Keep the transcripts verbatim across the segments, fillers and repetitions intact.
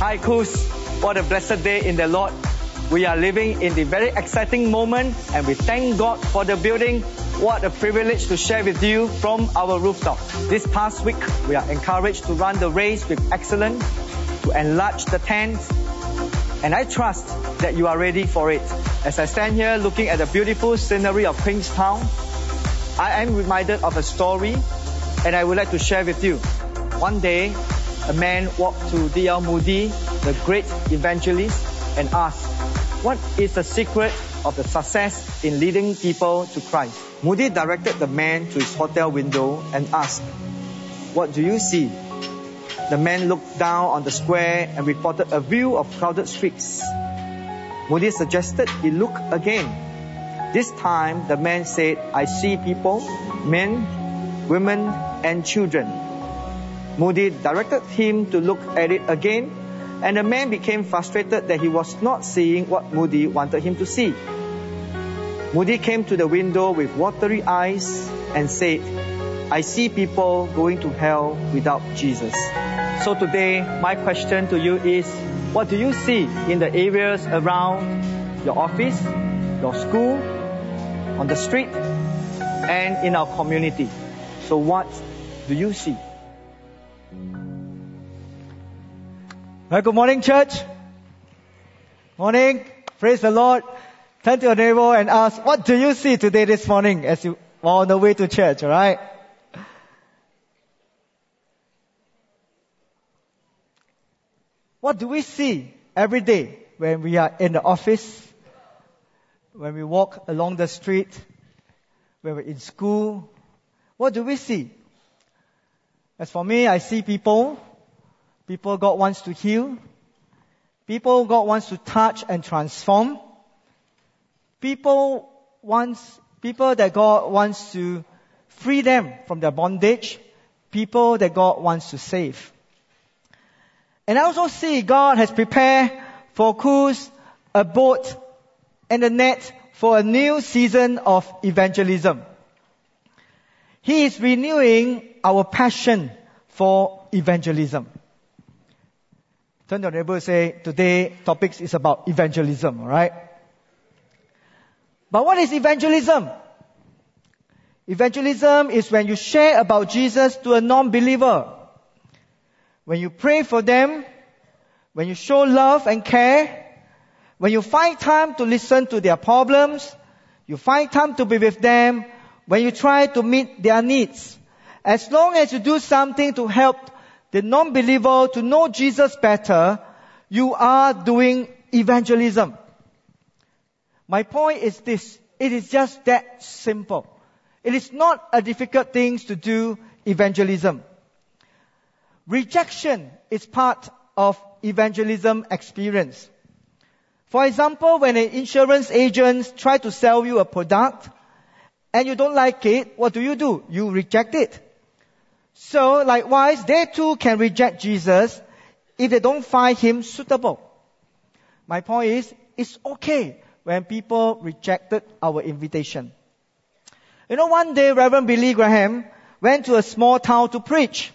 Hi, Kus. What a blessed day in the Lord. We are living in the very exciting moment, and we thank God for the building. What a privilege to share with you from our rooftop. This past week, we are encouraged to run the race with excellence, to enlarge the tent, and I trust that you are ready for it. As I stand here looking at the beautiful scenery of Queenstown, I am reminded of a story, and I would like to share with you. One day, a man walked to D L Moody, the great evangelist, and asked, "What is the secret of the success in leading people to Christ?" Moody directed the man to his hotel window and asked, "What do you see?" The man looked down on the square and reported a view of crowded streets. Moody suggested he look again. This time, the man said, "I see people, men, women, and children." Moody directed him to look at it again, and the man became frustrated that he was not seeing what Moody wanted him to see. Moody came to the window with watery eyes and said, "I see people going to hell without Jesus." So today, my question to you is, what do you see in the areas around your office, your school, on the street, and in our community? So what do you see? Well, good morning, church. Morning. Praise the Lord. Turn to your neighbor and ask, what do you see today this morning as you are on the way to church, all right? What do we see every day when we are in the office, when we walk along the street, when we're in school? What do we see? As for me, I see people. People God wants to heal. People God wants to touch and transform. People wants, people that God wants to free them from their bondage. People that God wants to save. And I also see God has prepared for Kus a boat and a net for a new season of evangelism. He is renewing our passion for evangelism. Turn to your neighbor and say, today topics is about evangelism, alright? But what is evangelism? Evangelism is when you share about Jesus to a non-believer. When you pray for them, when you show love and care, when you find time to listen to their problems, you find time to be with them, when you try to meet their needs. As long as you do something to help the non-believer to know Jesus better, you are doing evangelism. My point is this. It is just that simple. It is not a difficult thing to do evangelism. Rejection is part of evangelism experience. For example, when an insurance agent tries to sell you a product and you don't like it, what do you do? You reject it. So, likewise, they too can reject Jesus if they don't find him suitable. My point is, it's okay when people rejected our invitation. You know, one day, Reverend Billy Graham went to a small town to preach.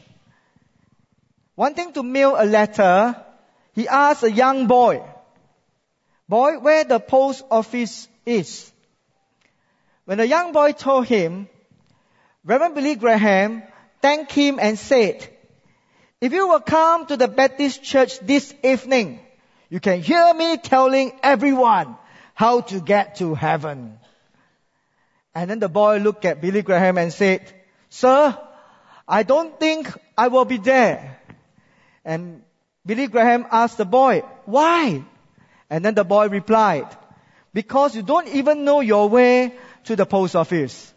Wanting to mail a letter, he asked a young boy, "Boy, where the post office is?" When the young boy told him, Reverend Billy Graham thanked him and said, "If you will come to the Baptist church this evening, you can hear me telling everyone how to get to heaven." And then the boy looked at Billy Graham and said, "Sir, I don't think I will be there." And Billy Graham asked the boy, "Why?" And then the boy replied, "Because you don't even know your way to the post office."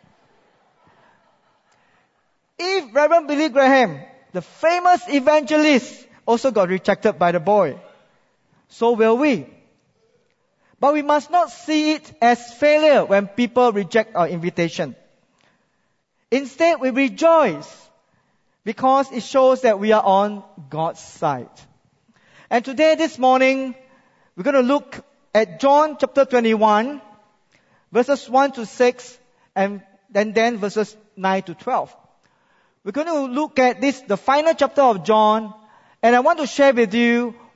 If Reverend Billy Graham, the famous evangelist, also got rejected by the boy, so will we. But we must not see it as failure when people reject our invitation. Instead, we rejoice because it shows that we are on God's side. And today, this morning, we're going to look at John chapter twenty-one, verses one to six, and then, then verses nine to twelve. We're going to look at this, the final chapter of John, and I want to share with you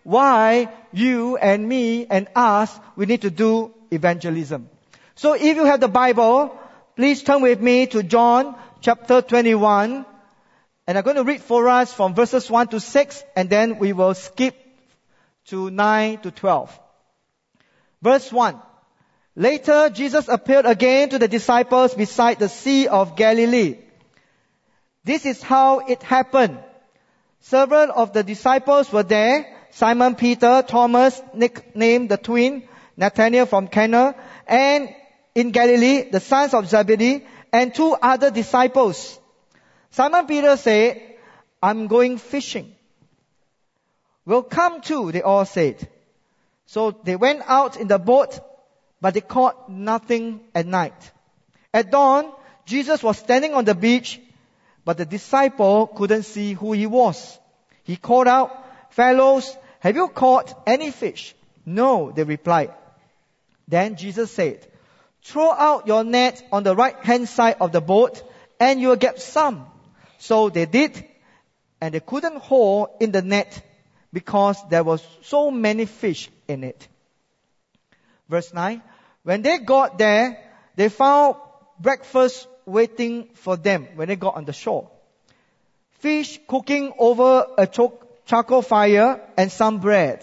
why you and me and us, we need to do evangelism. So if you have the Bible, please turn with me to John chapter twenty-one. And I'm going to read for us from verses one to six, and then we will skip to nine to twelve. Verse one. Later, Jesus appeared again to the disciples beside the Sea of Galilee. This is how it happened. Several of the disciples were there. Simon Peter, Thomas, nicknamed the twin, Nathanael from Cana, and in Galilee, the sons of Zebedee, and two other disciples. Simon Peter said, I'm going fishing. We'll come too, they all said. So they went out in the boat, but they caught nothing at night. At dawn, Jesus was standing on the beach, but the disciple couldn't see who he was. He called out, Fellows, have you caught any fish? No, they replied. Then Jesus said, Throw out your net on the right-hand side of the boat, and you will get some. So they did, and they couldn't haul in the net because there was so many fish in it. Verse nine. When they got there, they found breakfast waiting for them when they got on the shore. Fish cooking over a charcoal fire and some bread.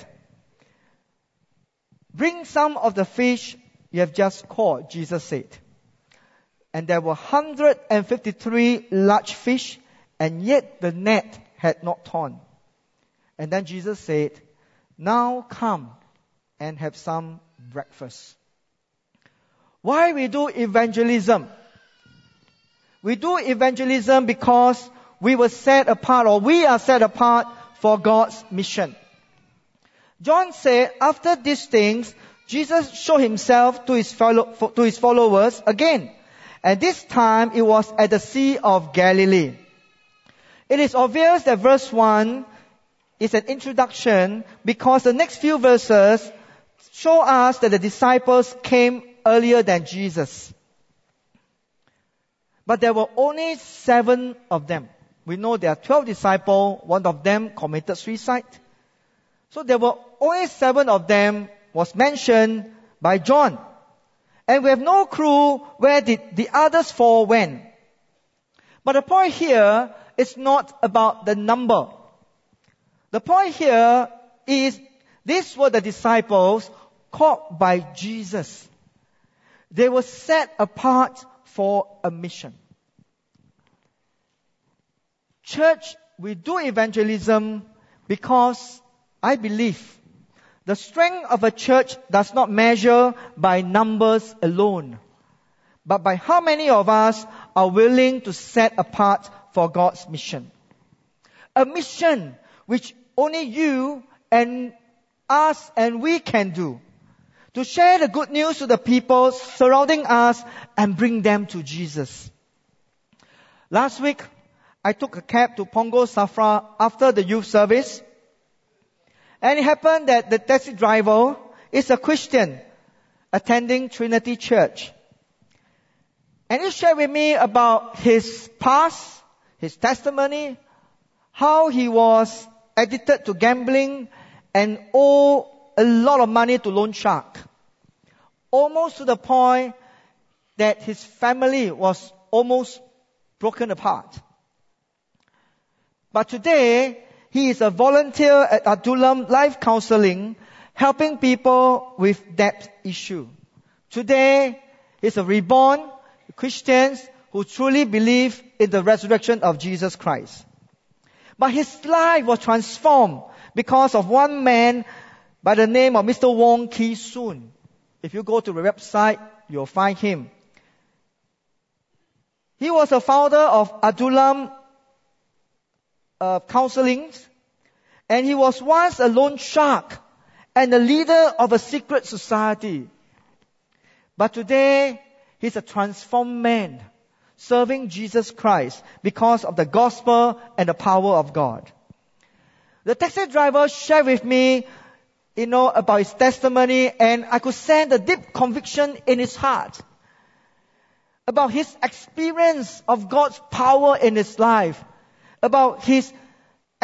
Bring some of the fish you have just caught, Jesus said. And there were one hundred fifty-three large fish, and yet the net had not torn. And then Jesus said, Now come and have some breakfast. Why we do evangelism? We do evangelism because we were set apart, or we are set apart for God's mission. John said, after these things, Jesus showed himself to his, follow, to his followers again. And this time it was at the Sea of Galilee. It is obvious that verse one is an introduction because the next few verses show us that the disciples came earlier than Jesus. But there were only seven of them. We know there are twelve disciples. One of them committed suicide. So there were only seven of them was mentioned by John. And we have no clue where did the others four went. But the point here is not about the number. The point here is these were the disciples called by Jesus. They were set apart for a mission. Church, we do evangelism because I believe the strength of a church does not measure by numbers alone, but by how many of us are willing to set apart for God's mission. A mission which only you and us and we can do. To share the good news to the people surrounding us and bring them to Jesus. Last week, I took a cab to Punggol Safra after the youth service. And it happened that the taxi driver is a Christian attending Trinity Church. And he shared with me about his past, his testimony, how he was addicted to gambling and owed a lot of money to loan shark. Almost to the point that his family was almost broken apart. But today, he is a volunteer at Adullam Life Counseling, helping people with debt issue. Today, he's a reborn Christian who truly believe in the resurrection of Jesus Christ. But his life was transformed because of one man by the name of Mister Wong Ki Soon. If you go to the website, you'll find him. He was a founder of Adullam uh, Counseling, and he was once a loan shark and the leader of a secret society. But today, he's a transformed man, serving Jesus Christ because of the gospel and the power of God. The taxi driver shared with me, you know, about his testimony, and I could sense the deep conviction in his heart about his experience of God's power in his life, about his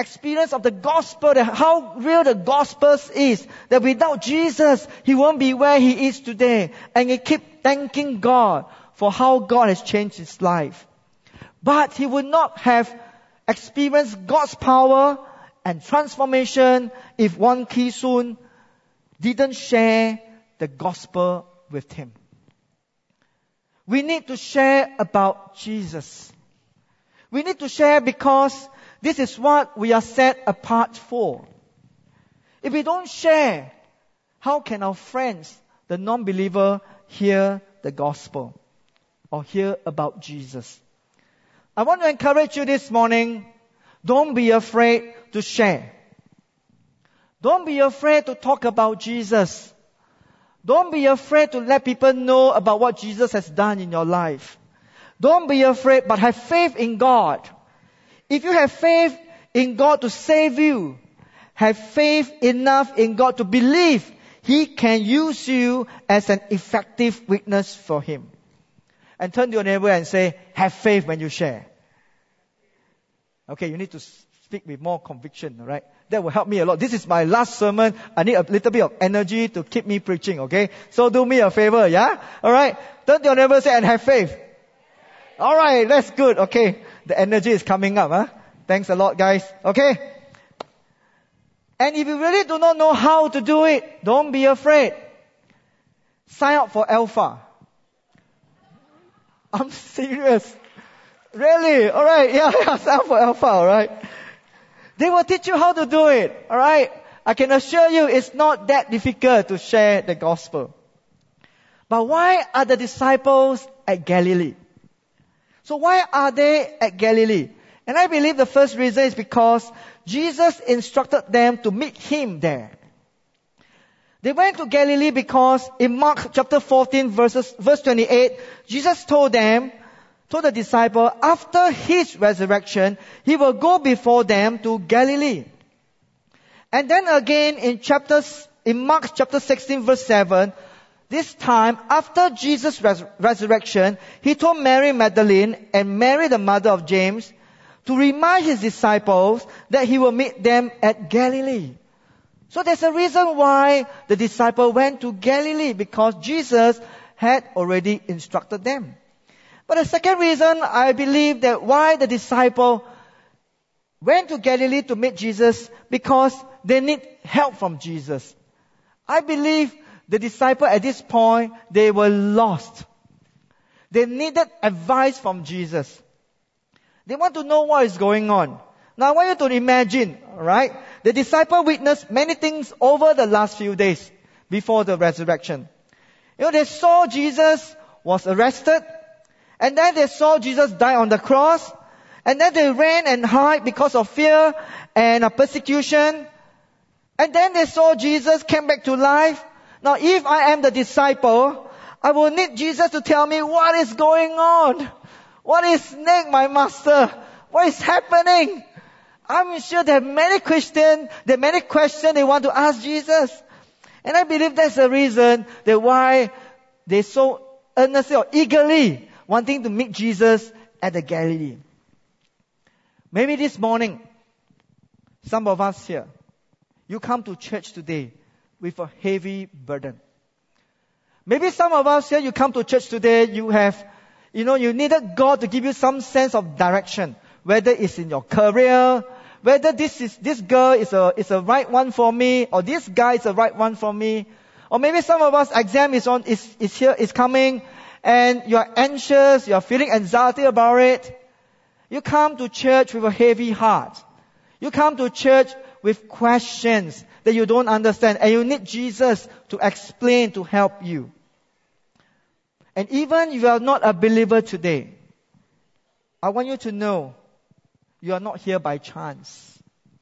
experience of the gospel, that how real the gospel is, that without Jesus, he won't be where he is today. And he keep thanking God for how God has changed his life. But he would not have experienced God's power and transformation if Wong Ki Soon didn't share the gospel with him. We need to share about Jesus. We need to share because this is what we are set apart for. If we don't share, how can our friends, the non-believer, hear the gospel or hear about Jesus? I want to encourage you this morning, don't be afraid to share. Don't be afraid to talk about Jesus. Don't be afraid to let people know about what Jesus has done in your life. Don't be afraid, but have faith in God. If you have faith in God to save you, have faith enough in God to believe He can use you as an effective witness for Him. And turn to your neighbor and say, have faith when you share. Okay, you need to speak with more conviction, all right? That will help me a lot. This is my last sermon. I need a little bit of energy to keep me preaching, okay? So do me a favor, yeah? Alright? Turn to your neighbor and say, and have faith. Alright, that's good, okay. The energy is coming up, huh? Thanks a lot, guys. Okay? And if you really do not know how to do it, don't be afraid. Sign up for Alpha. I'm serious. Really? Alright, yeah, yeah, sign up for Alpha, alright? They will teach you how to do it, alright? I can assure you it's not that difficult to share the gospel. But why are the disciples at Galilee? So why are they at Galilee? And I believe the first reason is because Jesus instructed them to meet Him there. They went to Galilee because in Mark chapter fourteen verses, verse twenty-eight, Jesus told them, told the disciple, after His resurrection, He will go before them to Galilee. And then again in chapters, in Mark chapter sixteen verse seven, this time after Jesus' res- resurrection, He told Mary Magdalene and Mary the mother of James to remind His disciples that He will meet them at Galilee. So there's a reason why the disciple went to Galilee, because Jesus had already instructed them. But the second reason, I believe that why the disciple went to Galilee to meet Jesus, because they need help from Jesus. I believe the disciple at this point, they were lost. They needed advice from Jesus. They want to know what is going on. Now I want you to imagine, alright? The disciple witnessed many things over the last few days before the resurrection. You know, they saw Jesus was arrested, and then they saw Jesus die on the cross, and then they ran and hid because of fear and persecution. And then they saw Jesus came back to life. Now if I am the disciple, I will need Jesus to tell me what is going on. What is next, my master? What is happening? I'm sure there are many Christians, there are many questions they want to ask Jesus. And I believe that's the reason that why they so earnestly or eagerly wanting to meet Jesus at the Galilee. Maybe this morning, some of us here, you come to church today with a heavy burden. Maybe some of us here, you come to church today, you have, you know, you needed God to give you some sense of direction, whether it's in your career, whether this is, this girl is a, is a right one for me, or this guy is a right one for me. Or maybe some of us, exam is on, is, is here, is coming, and you're anxious, you're feeling anxiety about it. You come to church with a heavy heart. You come to church with questions that you don't understand, and you need Jesus to explain, to help you. And even if you are not a believer today, I want you to know you are not here by chance.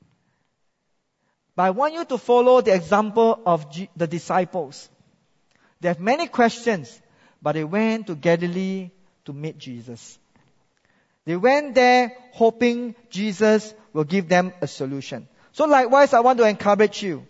But I want you to follow the example of G- the disciples. They have many questions, but they went to Galilee to meet Jesus. They went there hoping Jesus will give them a solution. So likewise, I want to encourage you.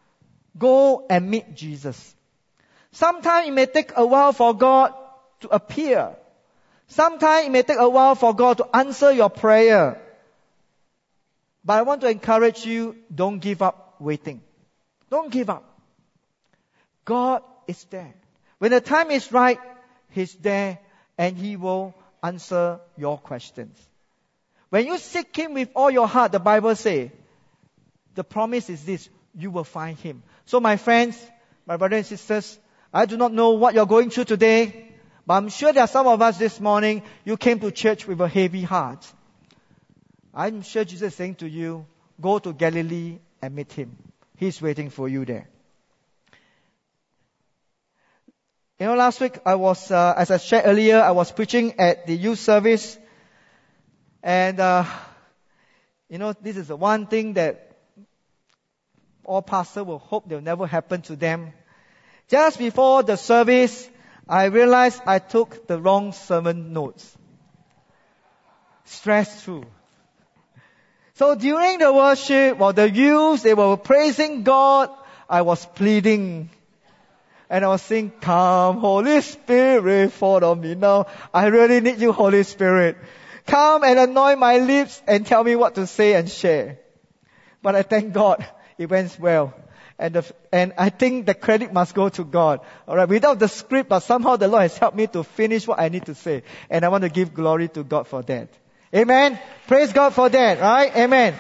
Go and meet Jesus. Sometimes it may take a while for God to appear. Sometimes it may take a while for God to answer your prayer. But I want to encourage you, don't give up waiting. Don't give up. God is there. When the time is right, He's there and He will answer your questions. When you seek Him with all your heart, the Bible says, the promise is this, you will find Him. So my friends, my brothers and sisters, I do not know what you're going through today, but I'm sure there are some of us this morning, you came to church with a heavy heart. I'm sure Jesus is saying to you, go to Galilee and meet Him. He's waiting for you there. You know, last week I was, uh, as I shared earlier, I was preaching at the youth service. And, uh, you know, this is the one thing that all pastors will hope will never happen to them. Just before the service, I realized I took the wrong sermon notes. Stressed through. So during the worship, while the youth, they were praising God, I was pleading. And I was saying, come, Holy Spirit, fall on me now. I really need you, Holy Spirit. Come and anoint my lips and tell me what to say and share. But I thank God, it went well. And the, and I think the credit must go to God. Alright, without the script, but somehow the Lord has helped me to finish what I need to say. And I want to give glory to God for that. Amen? Praise God for that, right? Amen.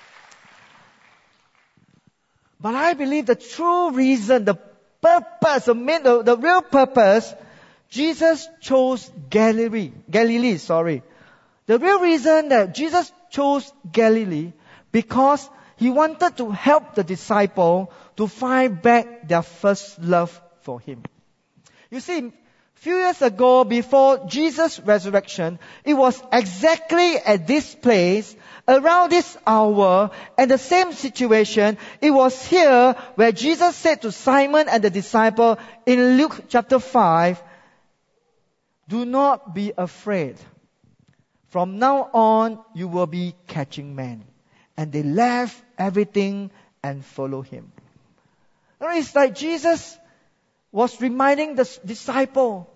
But I believe the true reason, the purpose, the main, the, the real purpose, Jesus chose Galilee, Galilee, sorry. The real reason that Jesus chose Galilee, because He wanted to help the disciple to find back their first love for Him. You see, a few years ago, before Jesus' resurrection, it was exactly at this place, around this hour, and the same situation, it was here where Jesus said to Simon and the disciple in Luke chapter five, do not be afraid. From now on, you will be catching men. And they left everything and followed Him. And it's like Jesus was reminding the disciple,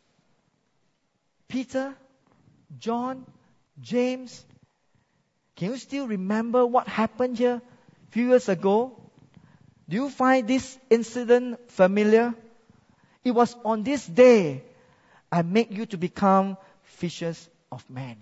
Peter, John, James, can you still remember what happened here a few years ago? Do you find this incident familiar? It was on this day I make you to become fishers of men.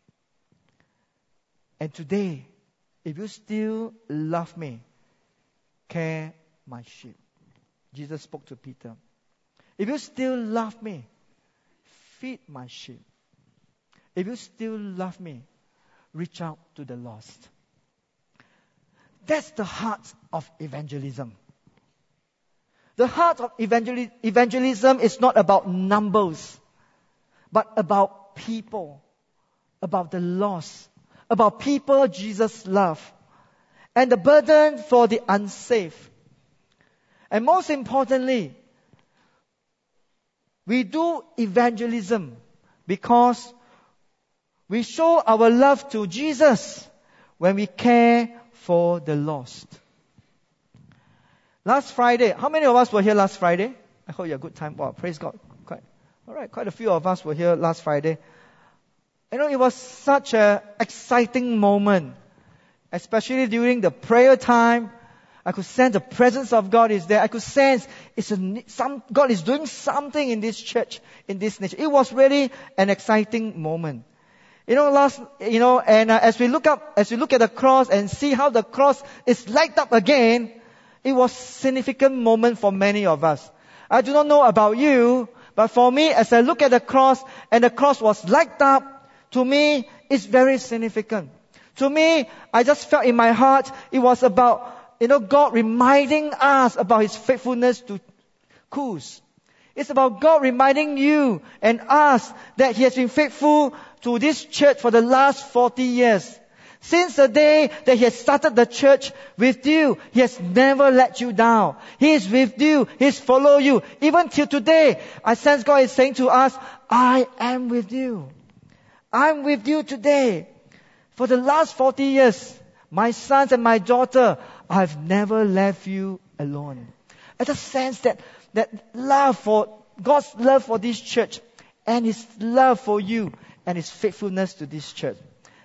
And today, if you still love me, care my sheep. Jesus spoke to Peter. If you still love me, feed my sheep. If you still love me, reach out to the lost. That's the heart of evangelism. The heart of evangel- evangelism is not about numbers, but about people, about the lost, about people Jesus loved, and the burden for the unsafe. And most importantly, we do evangelism because we show our love to Jesus when we care for the lost. Last Friday, how many of us were here last Friday? I hope you had a good time. Wow, praise God. Quite, all right, quite a few of us were here last Friday. You know, it was such an exciting moment, especially during the prayer time. I could sense the presence of God is there. I could sense it's a, some, God is doing something in this church, in this nation. It was really an exciting moment. You know, last, you know, and uh, as we look up, as we look at the cross and see how the cross is lighted up again, it was a significant moment for many of us. I do not know about you, but for me, as I look at the cross and the cross was lighted up, to me, it's very significant. To me, I just felt in my heart, it was about, you know, God reminding us about His faithfulness to Kuz. It's about God reminding you and us that He has been faithful to this church for the last forty years. Since the day that He has started the church with you, He has never let you down. He is with you. He has followed you. Even till today, I sense God is saying to us, I am with you. I'm with you today. For the last forty years, my sons and my daughter, I've never left you alone. I just sense that, that love for, God's love for this church and His love for you and His faithfulness to this church.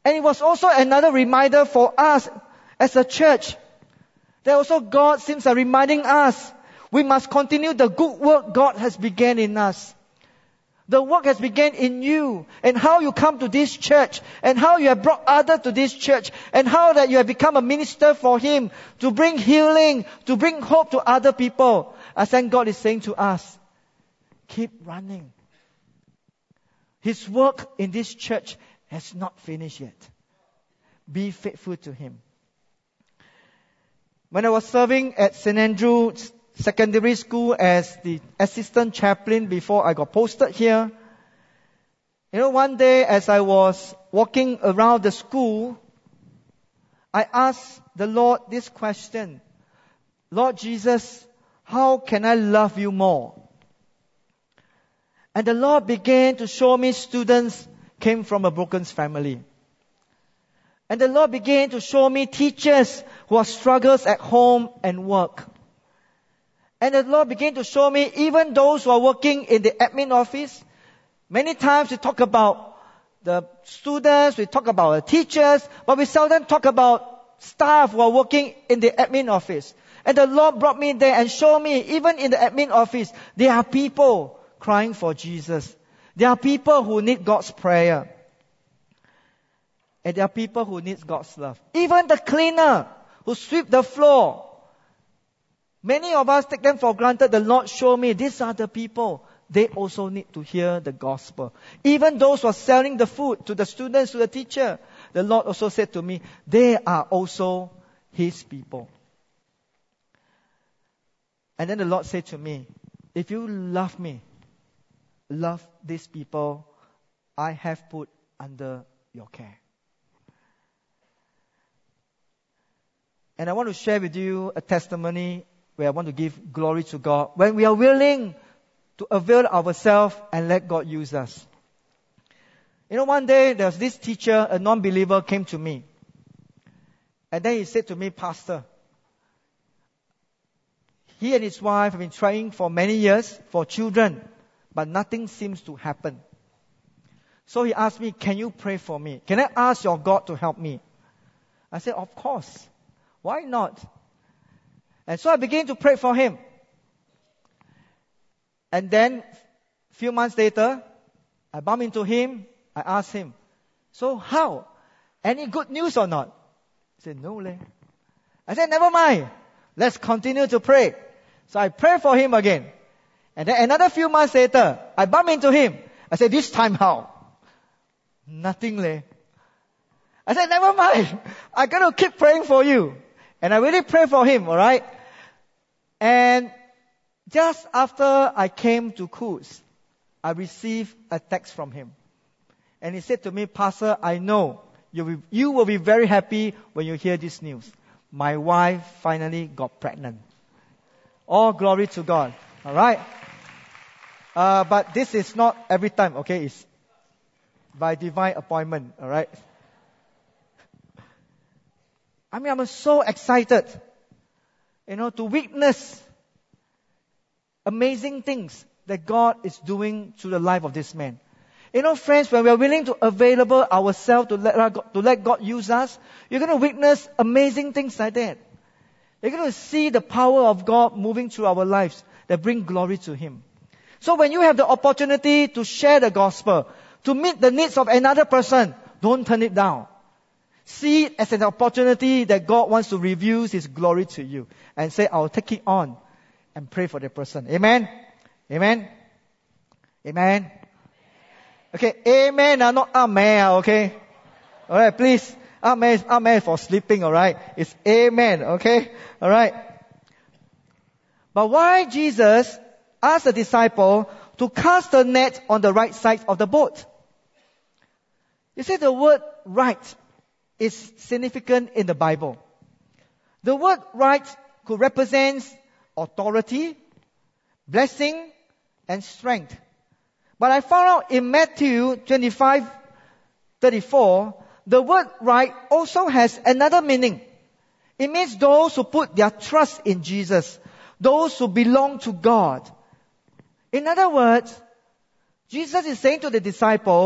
And it was also another reminder for us as a church that also God seems to reminding us we must continue the good work God has begun in us. The work has begun in you, and how you come to this church, and how you have brought others to this church, and how that you have become a minister for Him to bring healing, to bring hope to other people. I think God is saying to us, keep running. His work in this church has not finished yet. Be faithful to Him. When I was serving at Saint Andrew's Secondary School as the assistant chaplain before I got posted here, you know, one day as I was walking around the school, I asked the Lord this question: Lord Jesus, how can I love you more? And the Lord began to show me students came from a broken family. And the Lord began to show me teachers who have struggles at home and work. And the Lord began to show me even those who are working in the admin office. Many times we talk about the students, we talk about the teachers, but we seldom talk about staff who are working in the admin office. And the Lord brought me there and showed me, even in the admin office, there are people crying for Jesus. There are people who need God's prayer. And there are people who need God's love. Even the cleaner who sweep the floor. Many of us take them for granted. The Lord showed me these are the people. They also need to hear the gospel. Even those who are selling the food to the students, to the teacher, the Lord also said to me, they are also His people. And then the Lord said to me, if you love me, love these people I have put under your care. And I want to share with you a testimony where I want to give glory to God when we are willing to avail ourselves and let God use us. You know, one day there was this teacher, a non-believer, came to me. And then he said to me, Pastor, he and his wife have been trying for many years for children, but nothing seems to happen. So he asked me, can you pray for me? Can I ask your God to help me? I said, of course. Why not? And so I began to pray for him. And then, a few months later, I bumped into him. I asked him, so how? Any good news or not? He said, no, leh. I said, never mind. Let's continue to pray. So I prayed for him again. And then another few months later, I bumped into him. I said, this time how? Nothing, leh. I said, never mind. I'm going to keep praying for you. And I really prayed for him, alright? And just after I came to Coos, I received a text from him. And he said to me, Pastor, I know you will, you will be very happy when you hear this news. My wife finally got pregnant. All glory to God. Alright? Uh, but this is not every time, okay? It's by divine appointment, alright? I mean, I'm so excited, you know, to witness amazing things that God is doing through the life of this man. You know, friends, when we are willing to available ourselves to let God, to let God use us, you're going to witness amazing things like that. You're going to see the power of God moving through our lives that bring glory to Him. So when you have the opportunity to share the gospel, to meet the needs of another person, don't turn it down. See it as an opportunity that God wants to reveal His glory to you. And say, I'll take it on and pray for the person. Amen? Amen? Amen? Okay, amen, uh, not amen, okay? Alright, please. Amen, amen for sleeping, alright? It's amen, okay? Alright? But why Jesus asked the disciple to cast the net on the right side of the boat? You see, the word right is significant in the Bible. The word right could represent authority, blessing, and strength. But I found out in Matthew twenty-five thirty-four, the word right also has another meaning. It means those who put their trust in Jesus, those who belong to God. In other words, Jesus is saying to the disciple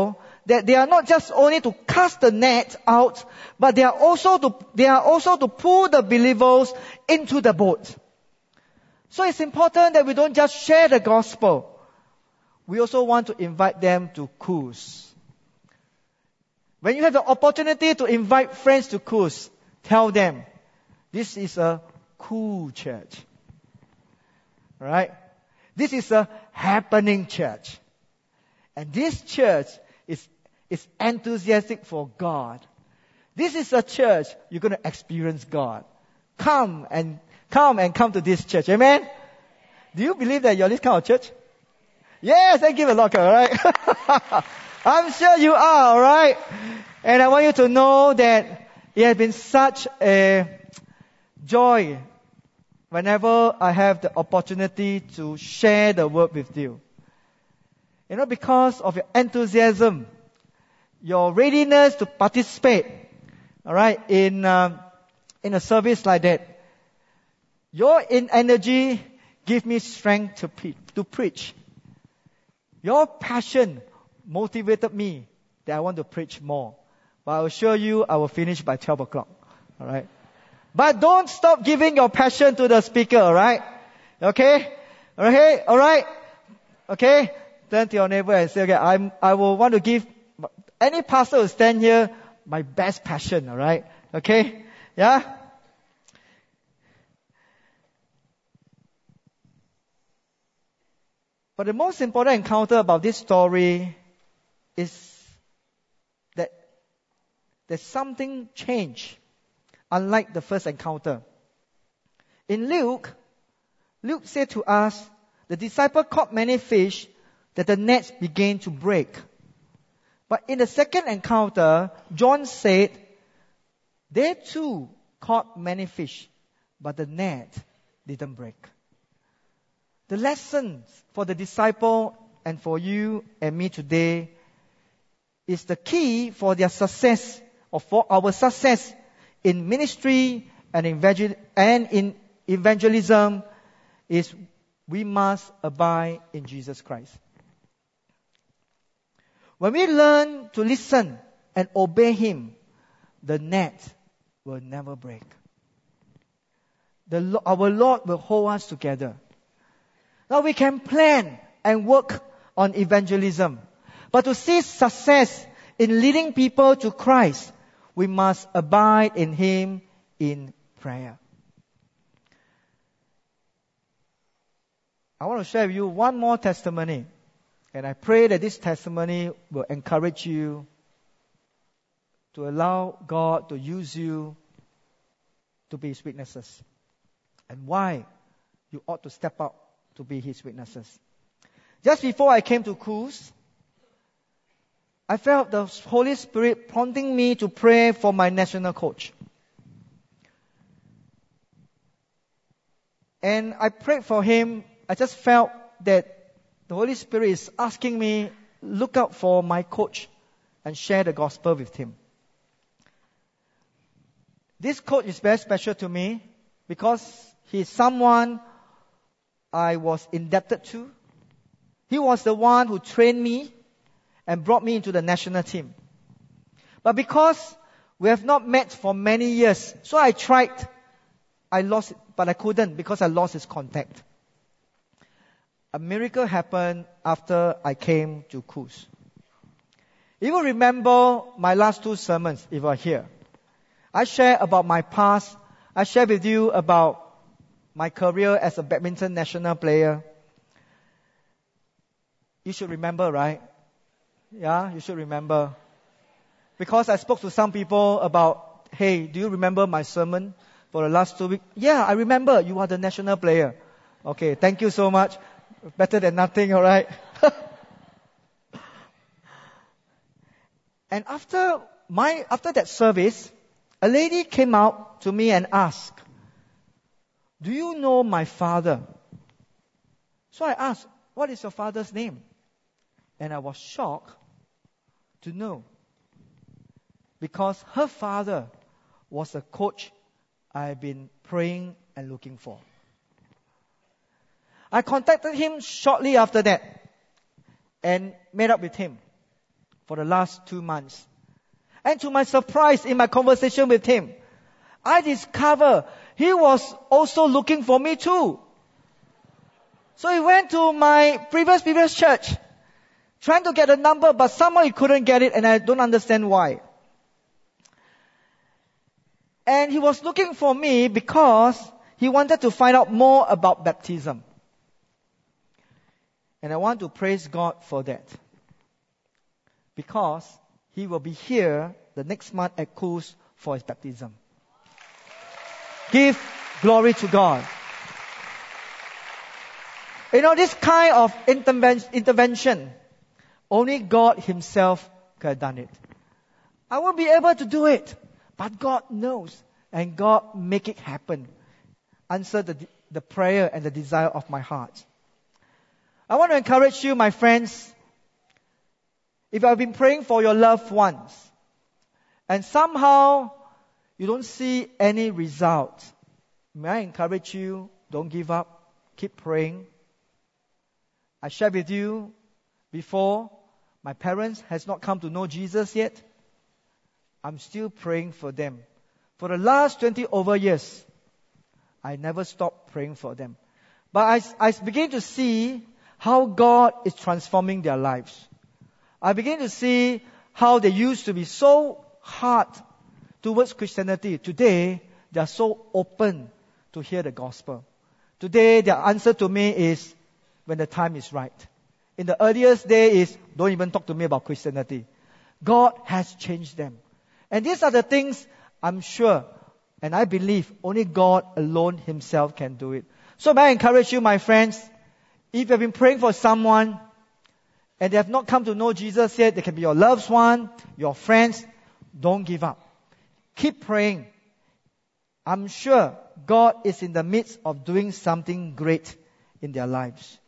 that they are not just only to cast the net out, but they are also to, they are also to pull the believers into the boat. So it's important that we don't just share the gospel. We also want to invite them to cruise. When you have the opportunity to invite friends to cruise, tell them, this is a cool church. Right? This is a happening church. And this church is, is enthusiastic for God. This is a church you're going to experience God. Come and come and come to this church. Amen? Do you believe that you're this kind of church? Yes, then give a locker, alright? I'm sure you are, alright? And I want you to know that it has been such a joy whenever I have the opportunity to share the word with you. You know, because of your enthusiasm, your readiness to participate, alright, in, um, in a service like that, your in energy give me strength to, pre- to preach. Your passion motivated me that I want to preach more. But I will assure you, I will finish by twelve o'clock. Alright? But don't stop giving your passion to the speaker, alright? Okay? Okay? Alright? Okay? Turn to your neighbor and say, okay, I'm, I will want to give any pastor who stand here my best passion, alright? Okay? Yeah? But the most important encounter about this story is that there's something changed, unlike the first encounter. In Luke, Luke said to us, the disciple caught many fish that the nets began to break. But in the second encounter, John said, they too caught many fish, but the net didn't break. The lesson for the disciple and for you and me today is the key for their success or for our success in ministry and evangel- and in evangelism is we must abide in Jesus Christ. When we learn to listen and obey Him, the net will never break. The, our Lord will hold us together. Now we can plan and work on evangelism. But to see success in leading people to Christ, we must abide in Him in prayer. I want to share with you one more testimony. And I pray that this testimony will encourage you to allow God to use you to be His witnesses. And why you ought to step up to be His witnesses. Just before I came to cruise, I felt the Holy Spirit prompting me to pray for my national coach. And I prayed for him. I just felt that the Holy Spirit is asking me, look out for my coach and share the gospel with him. This coach is very special to me because he is someone I was indebted to. He was the one who trained me and brought me into the national team. But because we have not met for many years, so I tried, I lost it, but I couldn't because I lost his contact. A miracle happened after I came to cruise. You will remember my last two sermons if you are here. I share about my past. I share with you about my career as a badminton national player. You should remember, right? Yeah, you should remember. Because I spoke to some people about, hey, do you remember my sermon for the last two weeks? Yeah, I remember. You are the national player. Okay, thank you so much. Better than nothing, alright? And after my, after that service, a lady came out to me and asked, do you know my father? So I asked, what is your father's name? And I was shocked to know. Because her father was a coach I've been praying and looking for. I contacted him shortly after that and met up with him. for the last two months. And to my surprise, in my conversation with him, I discovered he was also looking for me too. So he went to my previous previous church, trying to get a number, but somehow he couldn't get it, and I don't understand why. And he was looking for me because he wanted to find out more about baptism. And I want to praise God for that. Because he will be here the next month at Coos for his baptism. Give glory to God. You know, this kind of interven- intervention, only God himself could have done it. I won't be able to do it, but God knows, and God make it happen. Answer the, the prayer and the desire of my heart. I want to encourage you, my friends, if you have been praying for your loved ones, and somehow you don't see any result, may I encourage you, don't give up, keep praying. I shared with you before, my parents has not come to know Jesus yet. I'm still praying for them. For the last twenty over years, I never stopped praying for them. But I, I begin to see how God is transforming their lives. I begin to see how they used to be so hard towards Christianity. Today, they are so open to hear the gospel. Today, their answer to me is, when the time is right. In the earliest day is, don't even talk to me about Christianity. God has changed them. And these are the things I'm sure, and I believe only God alone himself can do it. So may I encourage you, my friends, if you have been praying for someone, and they have not come to know Jesus yet, they can be your loved one, your friends, don't give up. Keep praying. I'm sure God is in the midst of doing something great in their lives.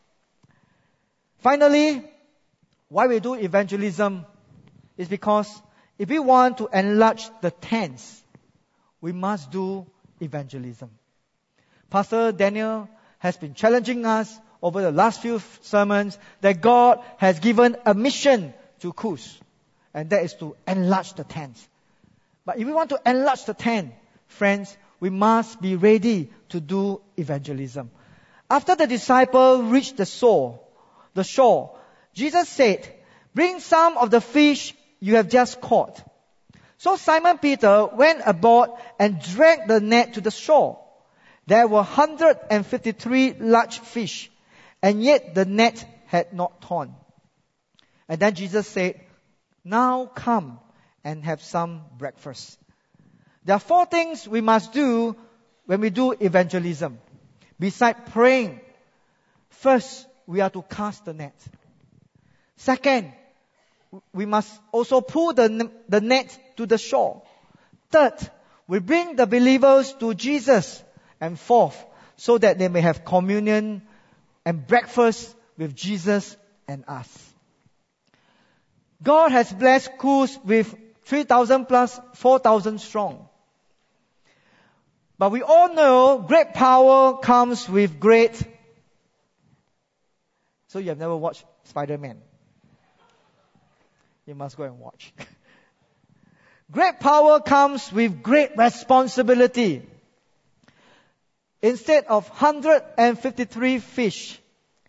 Finally, why we do evangelism is because if we want to enlarge the tents, we must do evangelism. Pastor Daniel has been challenging us over the last few sermons that God has given a mission to Coos, and that is to enlarge the tent. But if we want to enlarge the tent, friends, we must be ready to do evangelism. After the disciple reached the shore, the shore, Jesus said, "Bring some of the fish you have just caught." So Simon Peter went aboard and dragged the net to the shore. There were one hundred fifty-three large fish, and yet the net had not torn. And then Jesus said, "Now come and have some breakfast." There are four things we must do when we do evangelism. Besides praying, first, we are to cast the net. Second, we must also pull the, the net to the shore. Third, we bring the believers to Jesus. And fourth, so that they may have communion and breakfast with Jesus and us. God has blessed Coos with three thousand plus four thousand strong. But we all know great power comes with great... So you have never watched Spider-Man? You must go and watch. Great power comes with great responsibility. Instead of one hundred fifty-three fish,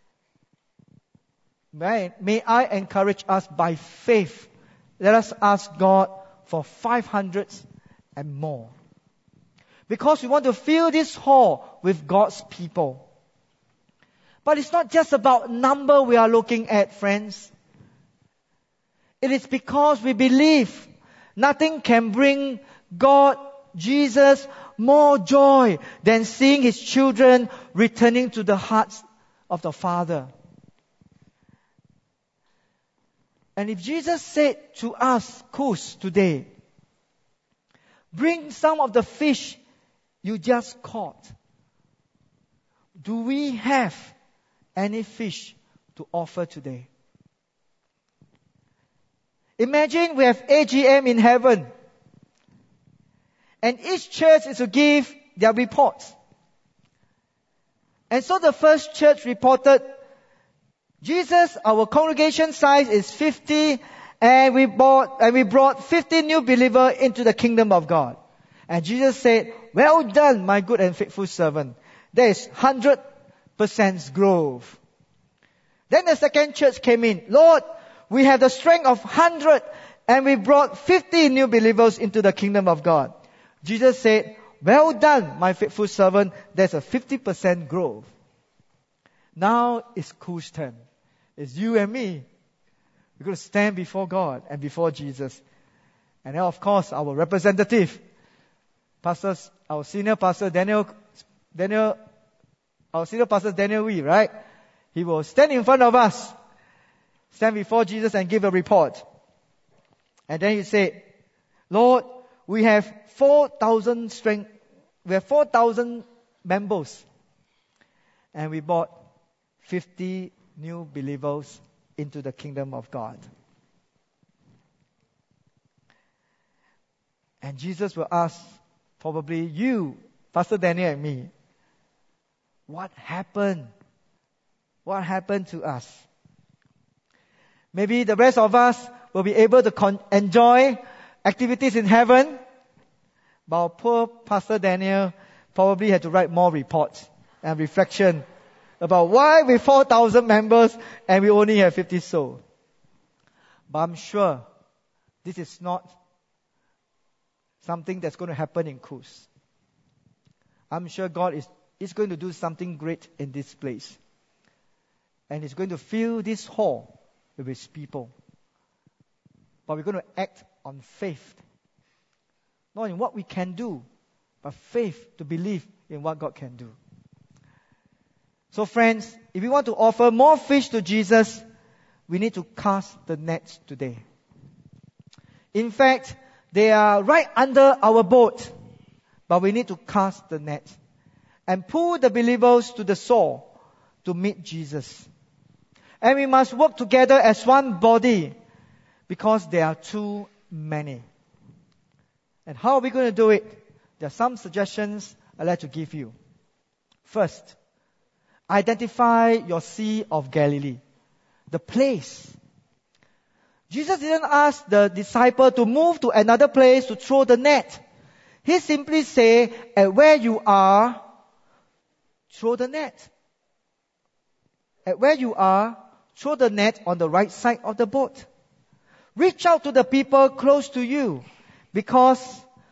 may, may I encourage us by faith, let us ask God for five hundred and more. Because we want to fill this hall with God's people. But it's not just about number we are looking at, friends. It is because we believe nothing can bring God, Jesus, more joy than seeing His children returning to the hearts of the Father. And if Jesus said to us, Coos, today, bring some of the fish you just caught, do we have any fish to offer today? Imagine we have A G M in heaven, and each church is to give their reports. And so the first church reported, Jesus, our congregation size is fifty, And we bought, and we brought fifty new believers into the kingdom of God. And Jesus said, well done, my good and faithful servant. There is one hundred percent growth. Then the second church came in. Lord, we have the strength of one hundred, and we brought fifty new believers into the kingdom of God. Jesus said, well done, my faithful servant. There's a fifty percent growth. Now it's Ku's turn. It's you and me. We're going to stand before God and before Jesus. And then, of course, our representative, pastors, our senior pastor, Daniel, Daniel, our senior pastor, Daniel Wee, right? He will stand in front of us, stand before Jesus and give a report. And then he said, Lord, we have four thousand strength, we have four thousand members. And we brought fifty new believers into the kingdom of God. And Jesus will ask, probably you, Pastor Daniel and me, what happened? What happened to us? Maybe the rest of us will be able to con- enjoy activities in heaven, but our poor Pastor Daniel probably had to write more reports and reflection about why we four thousand members and we only have fifty souls. But I'm sure this is not something that's going to happen in Kuz. I'm sure God is, is going to do something great in this place. And He's going to fill this hall with His people. But we're going to act on faith. Not in what we can do, but faith to believe in what God can do. So friends, if we want to offer more fish to Jesus, we need to cast the nets today. In fact, they are right under our boat, but we need to cast the net and pull the believers to the shore to meet Jesus. And we must work together as one body because there are too many. And how are we going to do it? There are some suggestions I'd like to give you. First, identify your Sea of Galilee, the place. Jesus didn't ask the disciple to move to another place to throw the net. He simply said, at where you are, throw the net. At where you are, throw the net on the right side of the boat. Reach out to the people close to you, because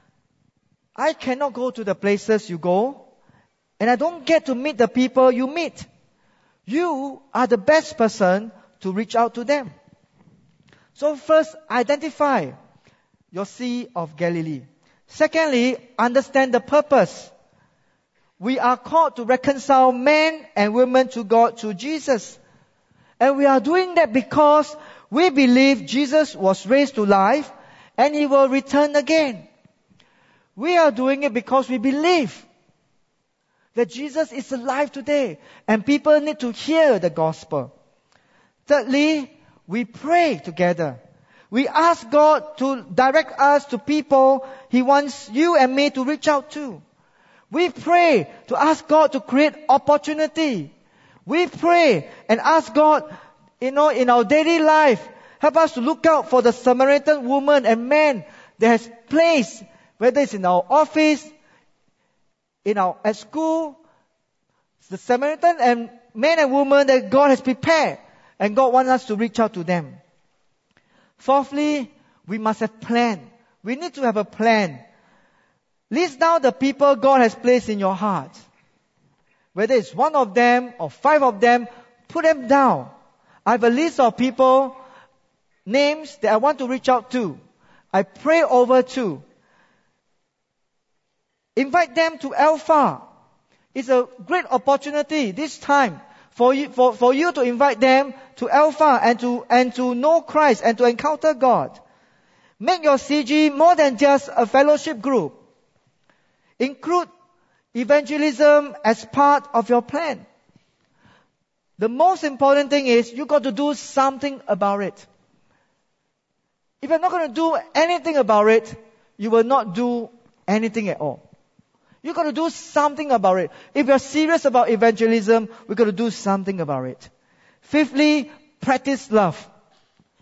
I cannot go to the places you go, and I don't get to meet the people you meet. You are the best person to reach out to them. So first, identify your Sea of Galilee. Secondly, understand the purpose. We are called to reconcile men and women to God through Jesus. And we are doing that because we believe Jesus was raised to life and He will return again. We are doing it because we believe that Jesus is alive today and people need to hear the gospel. Thirdly, we pray together. We ask God to direct us to people He wants you and me to reach out to. We pray to ask God to create opportunity. We pray and ask God, you know, in our daily life, help us to look out for the Samaritan woman and man that has placed, whether it's in our office, in our at school, the Samaritan and men and women that God has prepared, and God wants us to reach out to them. Fourthly, we must have plan. We need to have a plan. List down the people God has placed in your heart. Whether it's one of them or five of them, put them down. I have a list of people, names that I want to reach out to. I pray over to. Invite them to Alpha. It's a great opportunity this time for you, for, for you to invite them to Alpha and to, and to know Christ and to encounter God. Make your C G more than just a fellowship group. Include evangelism as part of your plan. The most important thing is you got to do something about it. If you're not going to do anything about it, you will not do anything at all. You've got to do something about it. If you're serious about evangelism, we've got to do something about it. Fifthly, practice love.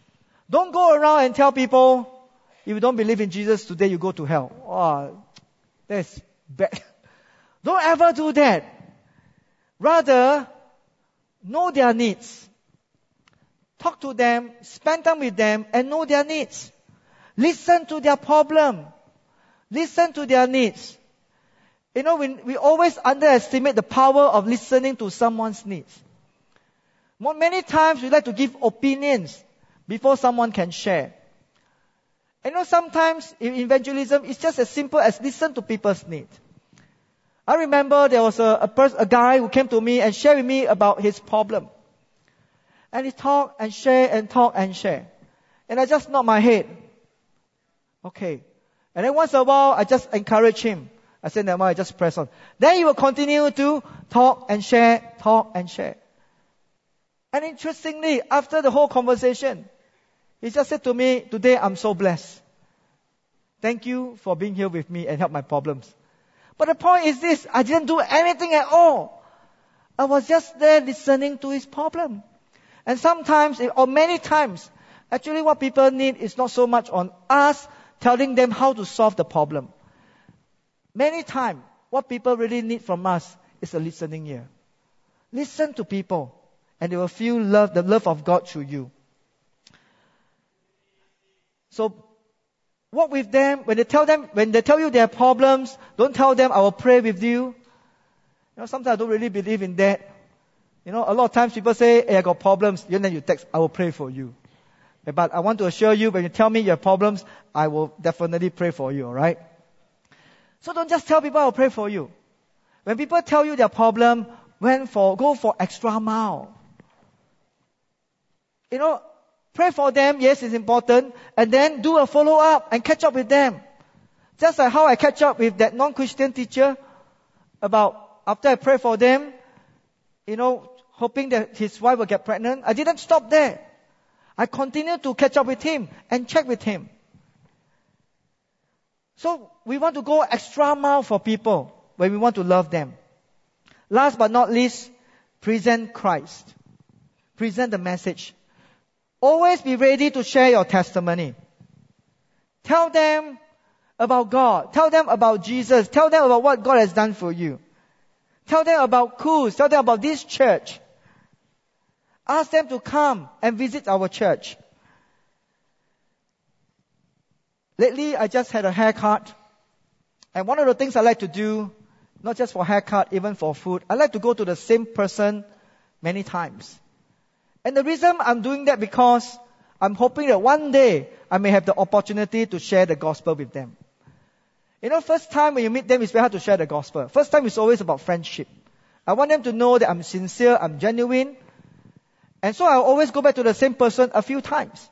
Don't go around and tell people, if you don't believe in Jesus today, you go to hell. Oh, that's bad. Don't ever do that. Rather, know their needs. Talk to them, spend time with them, and know their needs. Listen to their problem. Listen to their needs. You know, we, we always underestimate the power of listening to someone's needs. Many times we like to give opinions before someone can share. You know, sometimes in evangelism, it's just as simple as listen to people's needs. I remember there was a, a, pers- a guy who came to me and shared with me about his problem. And he talked and shared and talked and shared. And I just nod my head. Okay. And then once in a while, I just encourage him. I said, never mind, I just press on. Then he will continue to talk and share, talk and share. And interestingly, after the whole conversation, he just said to me, today I'm so blessed. Thank you for being here with me and help my problems. But the point is this, I didn't do anything at all. I was just there listening to his problem. And sometimes, or many times, actually what people need is not so much on us telling them how to solve the problem. Many times, what people really need from us is a listening ear. Listen to people, and they will feel love, the love of God through you. So, walk with them. When they tell them, when they tell you their problems, don't tell them, I will pray with you. You know, sometimes I don't really believe in that. You know, a lot of times people say, hey, I got problems. And then you text, I will pray for you. But I want to assure you, when you tell me your problems, I will definitely pray for you, alright? So don't just tell people, I'll pray for you. When people tell you their problem, when for, go for extra mile. You know, pray for them, yes, it's important, and then do a follow-up and catch up with them. Just like how I catch up with that non-Christian teacher about, after I pray for them, you know, hoping that his wife will get pregnant. I didn't stop there. I continued to catch up with him and check with him. So we want to go extra mile for people when we want to love them. Last but not least, present Christ. Present the message. Always be ready to share your testimony. Tell them about God. Tell them about Jesus. Tell them about what God has done for you. Tell them about Coos. Tell them about this church. Ask them to come and visit our church. Lately, I just had a haircut. And one of the things I like to do, not just for haircut, even for food, I like to go to the same person many times. And the reason I'm doing that because I'm hoping that one day I may have the opportunity to share the gospel with them. You know, first time when you meet them, it's very hard to share the gospel. First time is always about friendship. I want them to know that I'm sincere, I'm genuine. And so I'll always go back to the same person a few times.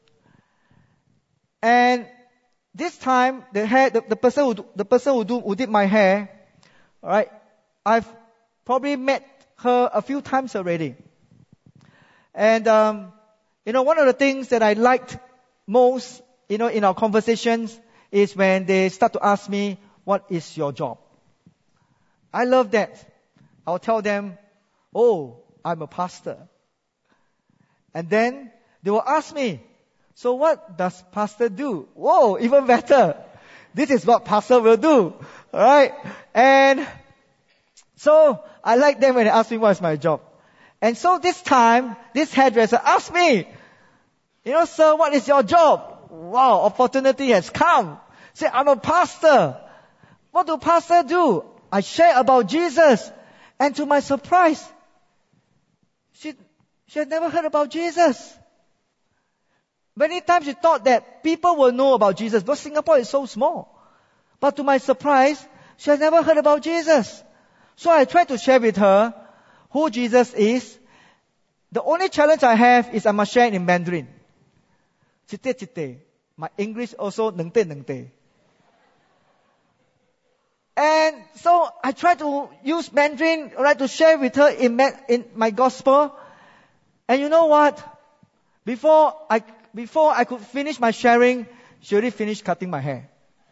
And this time, the hair, the, the person who, the person who, do, who did my hair, alright, I've probably met her a few times already. And, um, you know, one of the things that I liked most, you know, in our conversations is when they start to ask me, what is your job? I love that. I'll tell them, oh, I'm a pastor. And then they will ask me, so what does pastor do? Whoa, even better. This is what pastor will do. Alright? And so I like them when they ask me what is my job. And so this time, this hairdresser asked me, you know, sir, what is your job? Wow, opportunity has come. Say, I'm a pastor. What do pastor do? I share about Jesus. And to my surprise, she, she had never heard about Jesus. Many times she thought that people will know about Jesus, but Singapore is so small. But to my surprise, she has never heard about Jesus. So I tried to share with her who Jesus is. The only challenge I have is I must share it in Mandarin. Chite chite. My English also neng te neng te. And so I tried to use Mandarin, right, to share with her in, in my gospel. And you know what? Before I before I could finish my sharing, she already finished cutting my hair.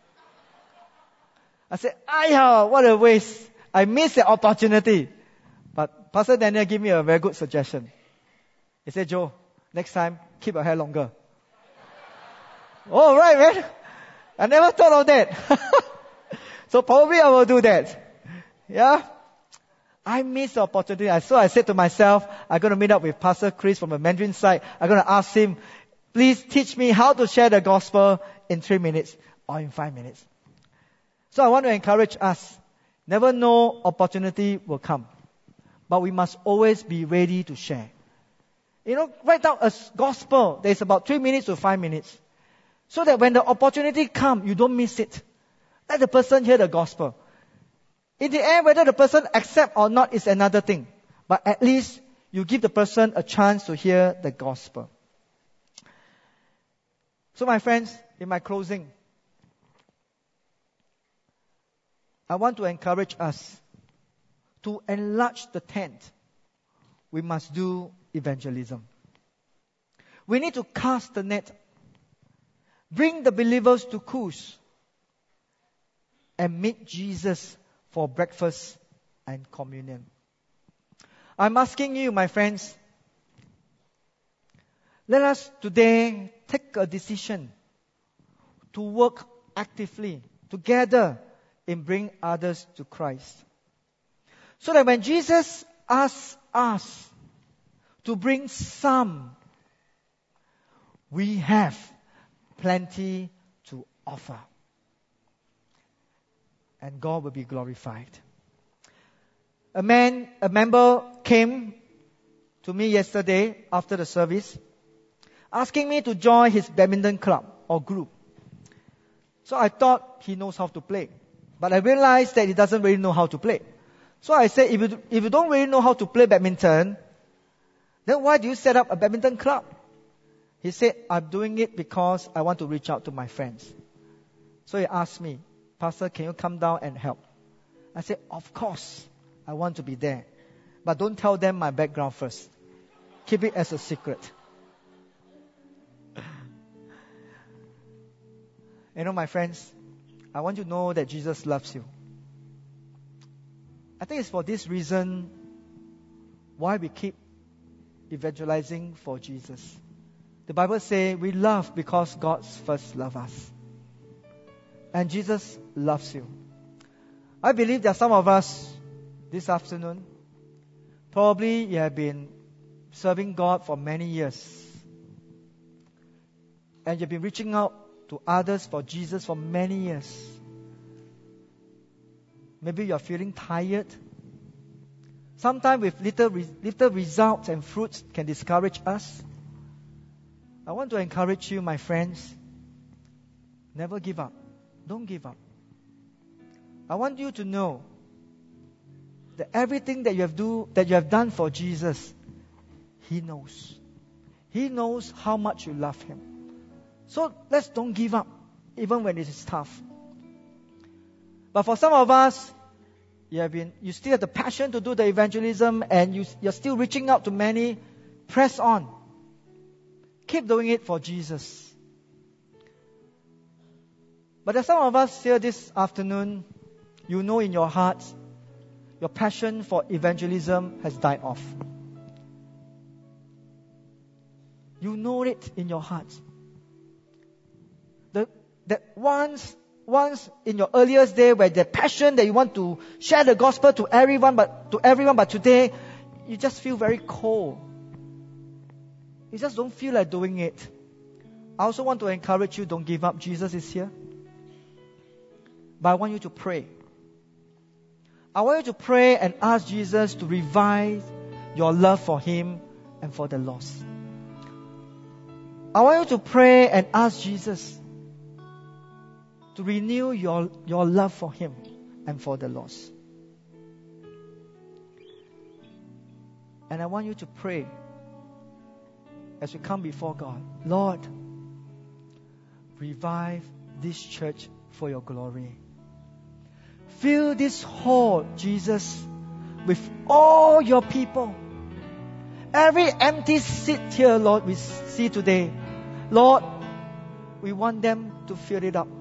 I said, "Ayah, what a waste! I missed the opportunity." But Pastor Daniel gave me a very good suggestion. He said, "Joe, next time keep your hair longer." Oh, right, man. I never thought of that. So probably I will do that. Yeah. I missed the opportunity. So I said to myself, I'm going to meet up with Pastor Chris from the Mandarin side. I'm going to ask him, please teach me how to share the gospel in three minutes or in five minutes. So I want to encourage us. Never know opportunity will come. But we must always be ready to share. You know, write down a gospel that is about three minutes to five minutes. So that when the opportunity comes, you don't miss it. Let the person hear the gospel. In the end, whether the person accept or not is another thing. But at least you give the person a chance to hear the gospel. So my friends, in my closing, I want to encourage us to enlarge the tent. We must do evangelism. We need to cast the net. Bring the believers to Kuz and meet Jesus for breakfast and communion. I'm asking you, my friends, let us today take a decision to work actively together in bringing others to Christ. So that when Jesus asks us to bring some, we have plenty to offer. And God will be glorified. A man, a member came to me yesterday after the service, asking me to join his badminton club or group. So I thought he knows how to play. But I realized that he doesn't really know how to play. So I said, if you, if you don't really know how to play badminton, then why do you set up a badminton club? He said, I'm doing it because I want to reach out to my friends. So he asked me, Pastor, can you come down and help? I said, of course, I want to be there. But don't tell them my background first. Keep it as a secret. You know, my friends, I want you to know that Jesus loves you. I think it's for this reason why we keep evangelizing for Jesus. The Bible says we love because God first loved us. And Jesus loves you. I believe that some of us this afternoon, probably you have been serving God for many years. And you've been reaching out to others for Jesus for many years. Maybe you're feeling tired. Sometimes with little, little results and fruits can discourage us. I want to encourage you, my friends, never give up. Don't give up. I want you to know that everything that you have do that you have done for Jesus, He knows. He knows how much you love Him. So let's don't give up, even when it is tough. But for some of us, you have been, you still have the passion to do the evangelism, and you, you're still reaching out to many. Press on. Keep doing it for Jesus. But there's some of us here this afternoon, you know in your heart, your passion for evangelism has died off. You know it in your heart. The, that once, once in your earliest day, where the passion that you want to share the gospel to everyone, but to everyone, but today you just feel very cold. You just don't feel like doing it. I also want to encourage you, don't give up. Jesus is here. But I want you to pray. I want you to pray and ask Jesus to revive your love for Him and for the lost. I want you to pray and ask Jesus to renew your, your love for Him and for the lost. And I want you to pray as we come before God. Lord, revive this church for your glory. Fill this hall, Jesus, with all your people. Every empty seat here, Lord, we see today. Lord, we want them to fill it up.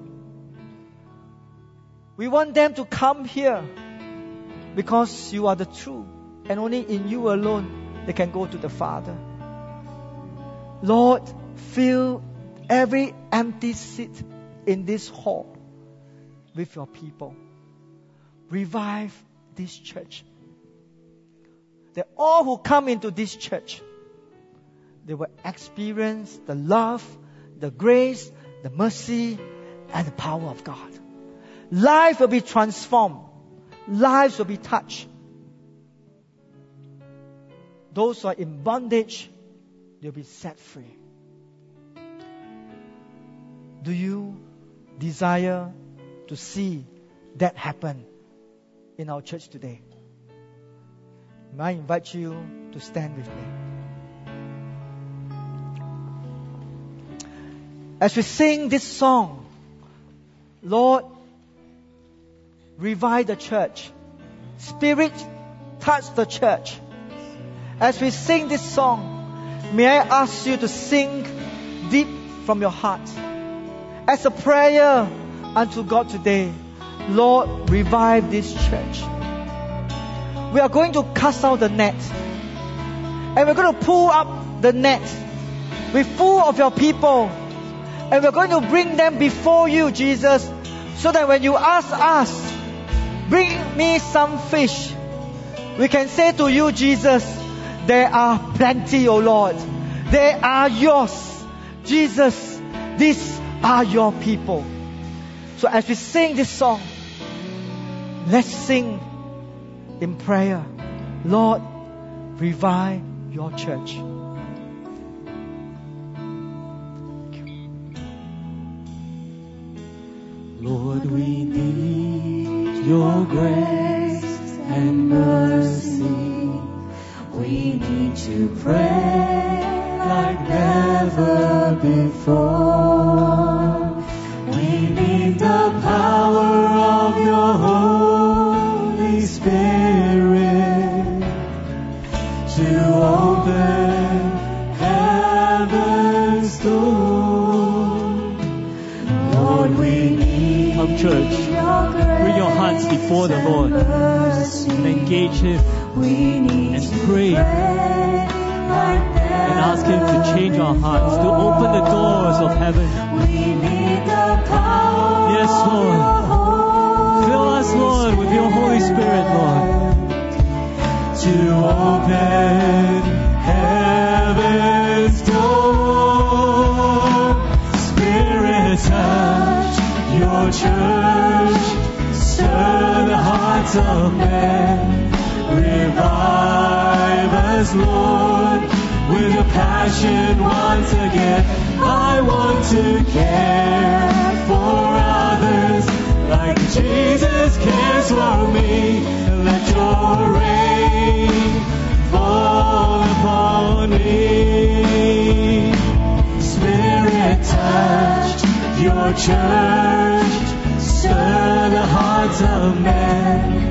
We want them to come here because you are the truth, and only in you alone they can go to the Father. Lord, fill every empty seat in this hall with your people. Revive this church. That all who come into this church, they will experience the love, the grace, the mercy, and the power of God. Life will be transformed. Lives will be touched. Those who are in bondage, they'll be set free. Do you desire to see that happen in our church today? May I invite you to stand with me. As we sing this song, Lord, revive the church. Spirit, touch the church. As we sing this song, may I ask you to sing deep from your heart as a prayer unto God today. Lord, revive this church. We are going to cast out the net, and we're going to pull up the net with full of your people, and we're going to bring them before you, Jesus, so that when you ask us, bring me some fish, we can say to you, Jesus, there are plenty, O Lord. They are yours. Jesus, these are your people. So as we sing this song, let's sing in prayer. Lord, revive your church. Lord, we need your grace and mercy. We need to pray like never before. We need the power of your Holy Spirit to open heaven's door. Lord, we need Come, church, bring your hearts before the Lord and engage Him and pray and ask Him to change our hearts, to open the doors of heaven. Yes, Lord. Fill us, Lord, with your Holy Spirit, Lord, to open heaven's door. Spirit, touch your church, stir the hearts of men. Revive us, Lord, with your passion once again. I want to care for others like Jesus cares for me. Let your rain fall upon me. Spirit, touch your church, stir the hearts of men.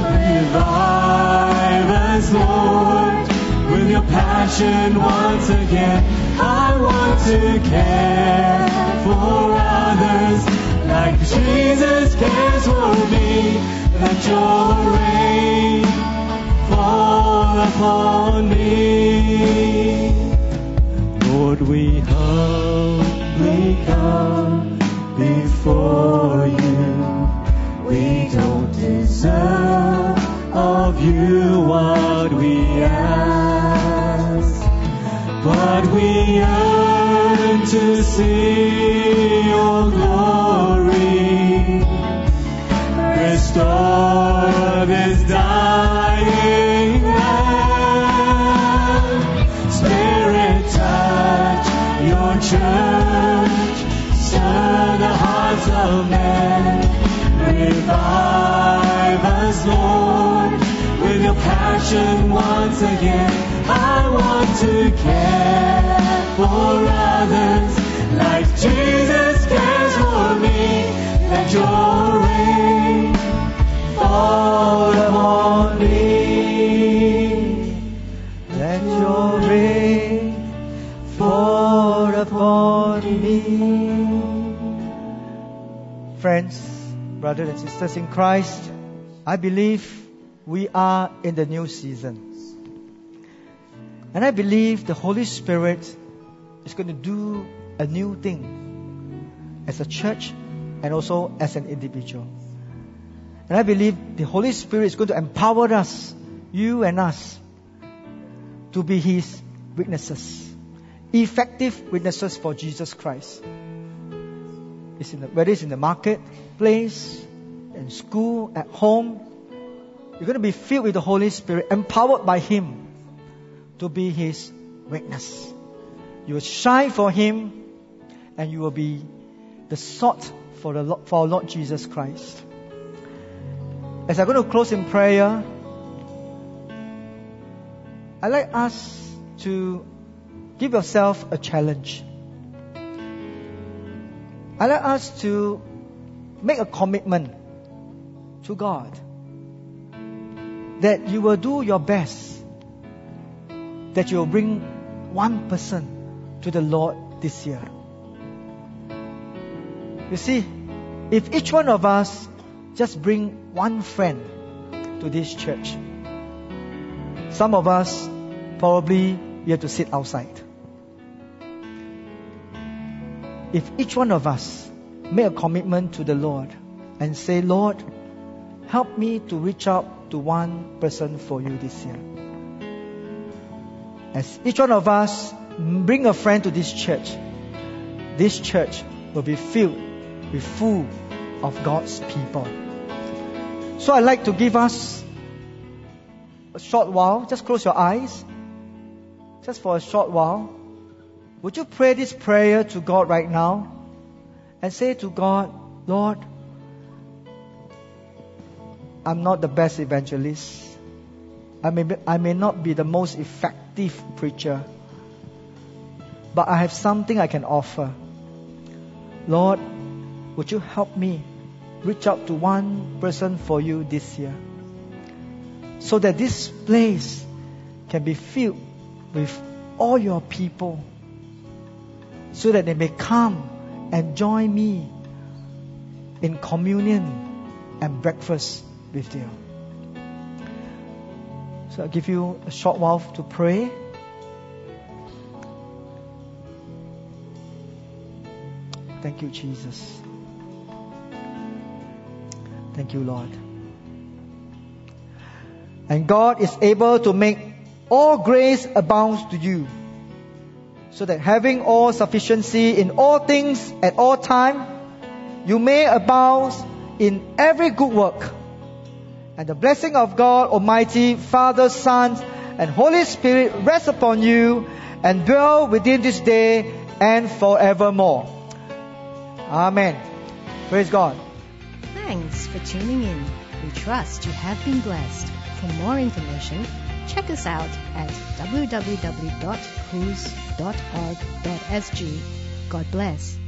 Revive us, Lord, with your passion once again. I want to care for others like Jesus cares for me. Let your rain fall upon me. Lord, we humbly come before you. We don't deserve of you what we ask, but we yearn to see your glory. Restore this dying land. Spirit, touch your church, stir the hearts of men. Revive us, Lord, with your passion once again. I want to care for others like Jesus cares for me. Let your rain fall upon me. Let your rain fall upon me. Friends, brothers and sisters in Christ, I believe we are in the new season. And I believe the Holy Spirit is going to do a new thing as a church and also as an individual. And I believe the Holy Spirit is going to empower us, you and us, to be His witnesses, effective witnesses for Jesus Christ. It's in the, whether it's in the marketplace, in school, at home, you're going to be filled with the Holy Spirit, empowered by Him to be His witness. You will shine for Him, and you will be the salt for the for our Lord Jesus Christ. As I'm going to close in prayer, I'd like us to give yourself a challenge. I'd like us to make a commitment to God that you will do your best, that you will bring one person to the Lord this year. You see, if each one of us just bring one friend to this church, some of us probably we have to sit outside. If each one of us make a commitment to the Lord and say, Lord, help me to reach out to one person for you this year. As each one of us bring a friend to this church, this church will be filled with full of God's people. So I'd like to give us a short while. Just close your eyes. Just for a short while. Would you pray this prayer to God right now? And say to God, Lord, I'm not the best evangelist. I may, be, I may not be the most effective preacher. But I have something I can offer. Lord, would you help me reach out to one person for you this year, so that this place can be filled with all your people, so that they may come and join me in communion and breakfast with you. So I'll give you a short while to pray. Thank you, Jesus. Thank you, Lord. And God is able to make all grace abound to you, so that having all sufficiency in all things at all time, you may abound in every good work. And the blessing of God Almighty, Father, Son, and Holy Spirit rest upon you and dwell within this day and forevermore. Amen. Praise God. Thanks for tuning in. We trust you have been blessed. For more information, check us out at w w w dot cruz dot org dot s g. God bless.